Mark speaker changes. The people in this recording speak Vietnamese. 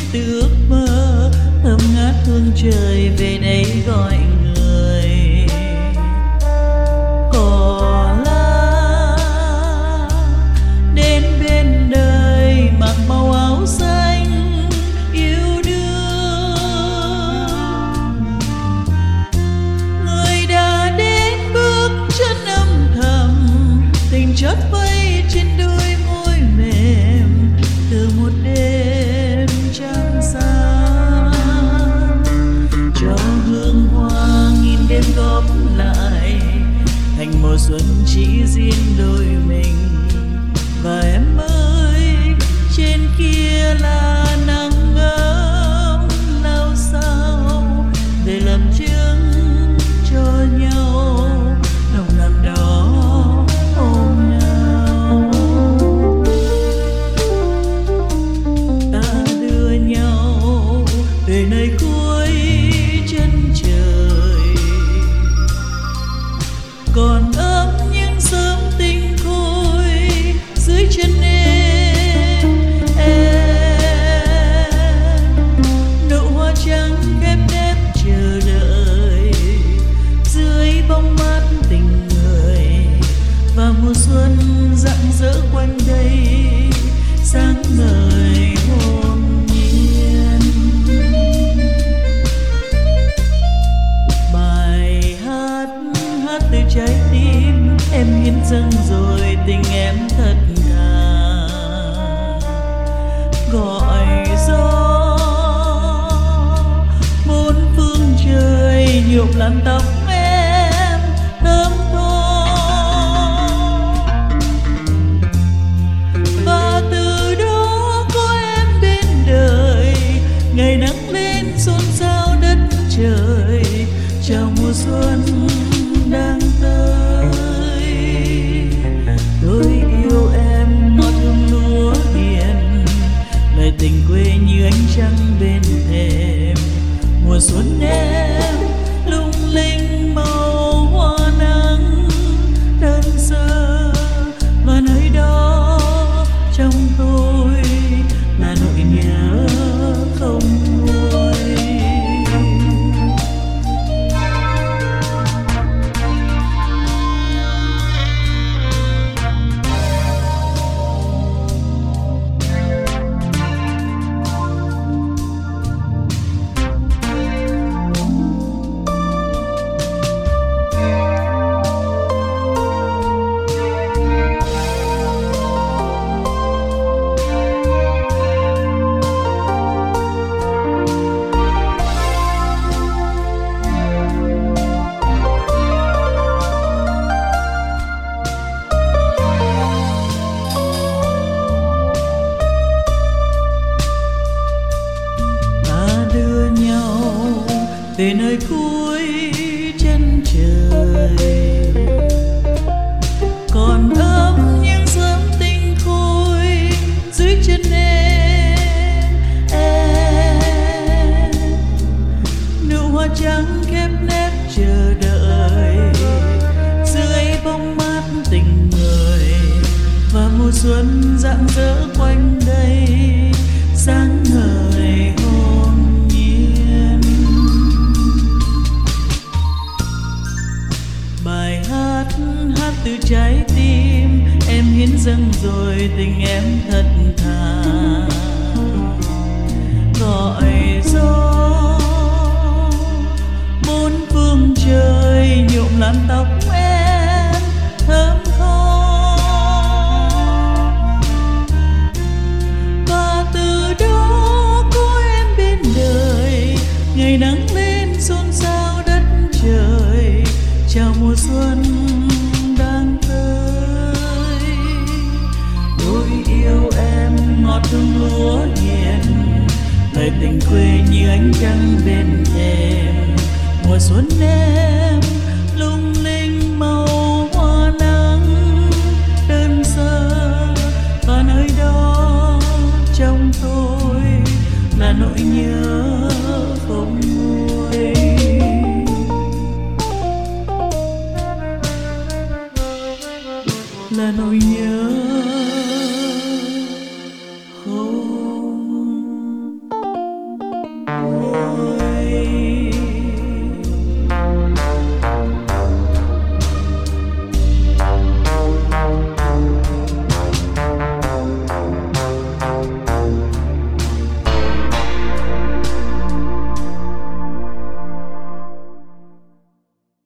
Speaker 1: từ ước mơ thơm ngát hương trời về đây gọi người. Cỏ lá đến bên đời mặc màu áo xanh yêu đương, người đã đến bước chân âm thầm, tình chót vây trên đôi môi mềm từ một đêm trăng sáng. Cho hương hoa nghìn đêm góp lại thành mùa xuân chỉ riêng đôi mình. Và em ơi, trên kia là nắng ấm lao sao để làm chứng cho nhau nồng nàn đó ôm nhau. Ta đưa nhau về nơi cuối chân trời, còn ấm những sớm tinh khôi dưới chân em. Nụ hoa trắng khép nép chờ đợi dưới bóng mát tình người. Và mùa xuân rạng rỡ quanh đây sáng ngời hồn nhiên. Bài hát hát từ trái tim em hiến dâng rồi tình em thật thà. Gọi gió bốn phương trời nhuộm làn tóc em thơm tho. Và từ đó có em bên đời, ngày nắng lên xôn xao đất trời chào mùa xuân đang tới. Tôi yêu em ngọt hương lúa hiền, lời tình quê như ánh trăng bên thềm. Mùa xuân em lung linh màu hoa nắng đơn sơ, và nơi đó trong tôi là nỗi nhớ không nguôi. Về nơi cuối chân trời, còn ấm những sớm tinh khôi dưới chân em. Nụ hoa trắng khép nép chờ đợi dưới bóng mát tình người. Và mùa xuân rạng rỡ quanh đây sáng ngời hồn nhiên. Bài hát hát từ trái tim em hiến dâng rồi tình em thật thà. Gọi gió bốn phương trời nhuộm làn tóc em thơm tho. Và từ đó có em bên đời, ngày nắng lên xôn xao đất trời chào mùa xuân đang tới. Tôi yêu em ngọt hương lúa hiền, lời tình quê như ánh trăng bên thềm. Mùa xuân em